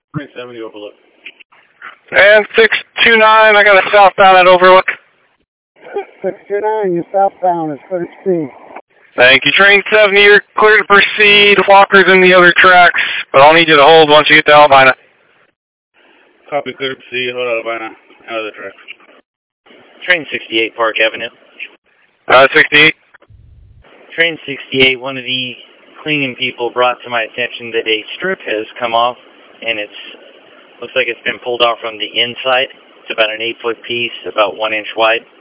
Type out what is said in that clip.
Train 70 Overlook. And 629, I got a southbound at Overlook. 629, you're southbound at third speed. Thank you. Train 70, you're clear to proceed. Walker's in the other tracks, but I'll need you to hold once you get to Albina. Copy, clear to proceed. Hold Albina. Out of the tracks. Train 68, Park Avenue. 68. Train 68, one of the cleaning people brought to my attention that a strip has come off, and looks like it's been pulled off from the inside. It's about an 8-foot piece, about 1 inch wide.